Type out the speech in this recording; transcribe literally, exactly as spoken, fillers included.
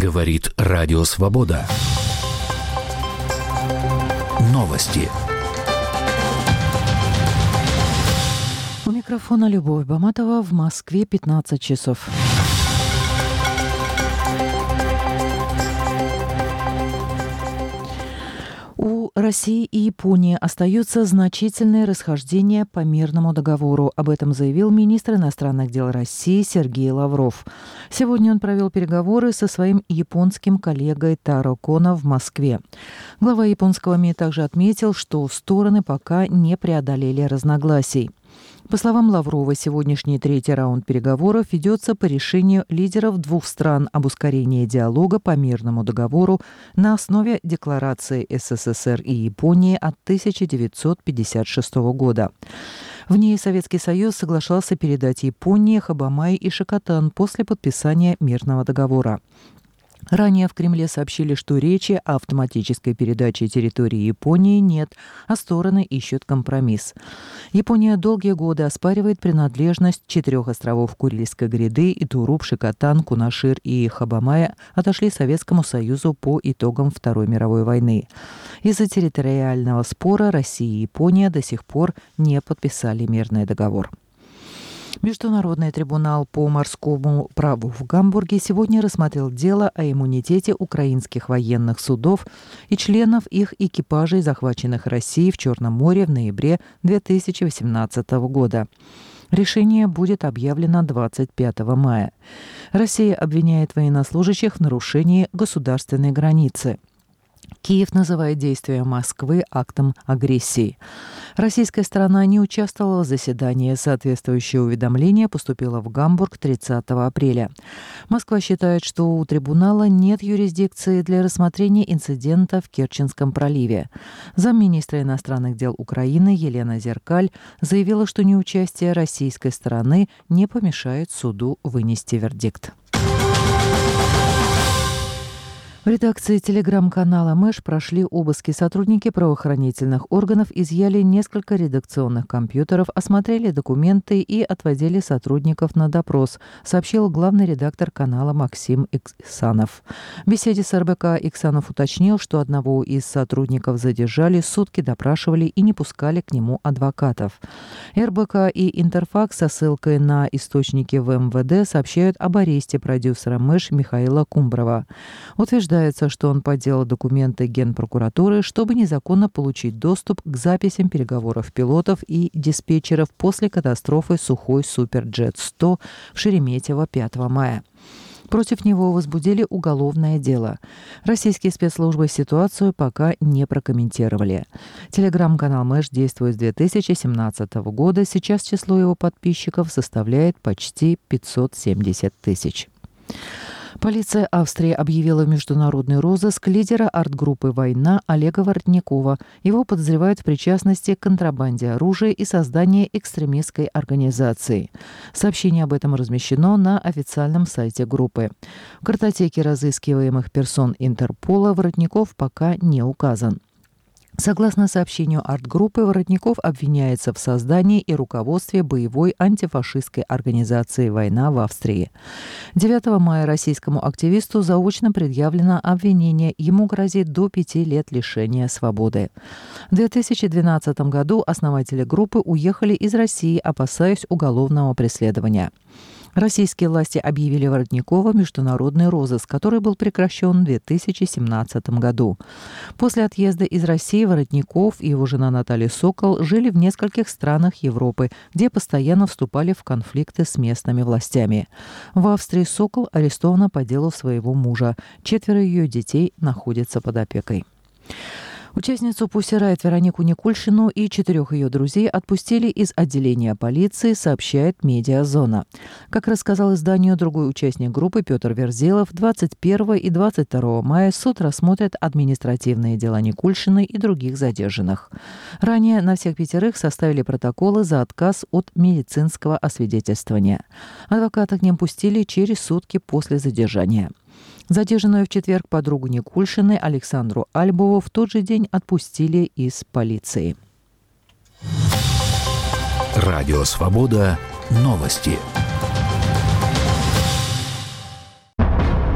Говорит Радио Свобода. Новости. У микрофона Любовь Баматова. В Москве пятнадцать часов. У России и Японии остаются значительные расхождения по мирному договору. Об этом заявил министр иностранных дел России Сергей Лавров. Сегодня он провел переговоры со своим японским коллегой Таро Коно в Москве. Глава японского МИД также отметил, что стороны пока не преодолели разногласий. По словам Лаврова, сегодняшний третий раунд переговоров ведется по решению лидеров двух стран об ускорении диалога по мирному договору на основе Декларации СССР и Японии от тысяча девятьсот пятьдесят шестого года. В ней Советский Союз соглашался передать Японии Хабамай и Шикотан после подписания мирного договора. Ранее в Кремле сообщили, что речи о автоматической передаче территории Японии нет, а стороны ищут компромисс. Япония долгие годы оспаривает принадлежность четырех островов Курильской гряды, и Туруп, Шикотан, Кунашир и Хабамай отошли Советскому Союзу по итогам Второй мировой войны. Из-за территориального спора Россия и Япония до сих пор не подписали мирный договор. Международный трибунал по морскому праву в Гамбурге сегодня рассмотрел дело о иммунитете украинских военных судов и членов их экипажей, захваченных Россией в Черном море в ноябре две тысячи восемнадцатого года. Решение будет объявлено двадцать пятого мая. Россия обвиняет военнослужащих в нарушении государственной границы. Киев называет действия Москвы актом агрессии. Российская сторона не участвовала в заседании. Соответствующее уведомление поступило в Гамбург тридцатого апреля. Москва считает, что у трибунала нет юрисдикции для рассмотрения инцидента в Керченском проливе. Замминистра иностранных дел Украины Елена Зеркаль заявила, что неучастие российской стороны не помешает суду вынести вердикт. В редакции телеграм-канала «Мэш» прошли обыски. Сотрудники правоохранительных органов изъяли несколько редакционных компьютеров, осмотрели документы и отводили сотрудников на допрос, сообщил главный редактор канала Максим Иксанов. В беседе с эр бэ ка Иксанов уточнил, что одного из сотрудников задержали, сутки допрашивали и не пускали к нему адвокатов. эр бэ ка и Интерфакс со ссылкой на источники в эм вэ дэ сообщают об аресте продюсера «Мэш» Михаила Кумброва. Утверждают, что он подделал документы Генпрокуратуры, чтобы незаконно получить доступ к записям переговоров пилотов и диспетчеров после катастрофы Сухой Суперджет сто в Шереметьево пятого мая. Против него возбудили уголовное дело. Российские спецслужбы ситуацию пока не прокомментировали. Телеграм-канал «Мэш» действует с две тысячи семнадцатого года. Сейчас число его подписчиков составляет почти пятьсот семьдесят тысяч. Полиция Австрии объявила международный розыск лидера арт-группы «Война» Олега Воротникова. Его подозревают в причастности к контрабанде оружия и создании экстремистской организации. Сообщение об этом размещено на официальном сайте группы. В картотеке разыскиваемых персон Интерпола Воротников пока не указан. Согласно сообщению арт-группы, Воротников обвиняется в создании и руководстве боевой антифашистской организации «Война» в Австрии. девятого мая российскому активисту заочно предъявлено обвинение. Ему грозит до пяти лет лишения свободы. В две тысячи двенадцатом году основатели группы уехали из России, опасаясь уголовного преследования. Российские власти объявили Воротникова международный розыск, который был прекращен в две тысячи семнадцатом году. После отъезда из России Воротников и его жена Наталья Сокол жили в нескольких странах Европы, где постоянно вступали в конфликты с местными властями. В Австрии Сокол арестована по делу своего мужа. Четверо ее детей находятся под опекой. Участницу Pussy Riot Веронику Никульшину и четырех ее друзей отпустили из отделения полиции, сообщает «Медиазона». Как рассказал изданию другой участник группы Петр Верзилов, двадцать первого и двадцать второго мая суд рассмотрит административные дела Никульшиной и других задержанных. Ранее на всех пятерых составили протоколы за отказ от медицинского освидетельствования. Адвоката к ним пустили через сутки после задержания. Задержанную в четверг подругу Никульшиной Александру Альбову в тот же день отпустили из полиции. Радио «Свобода». Новости.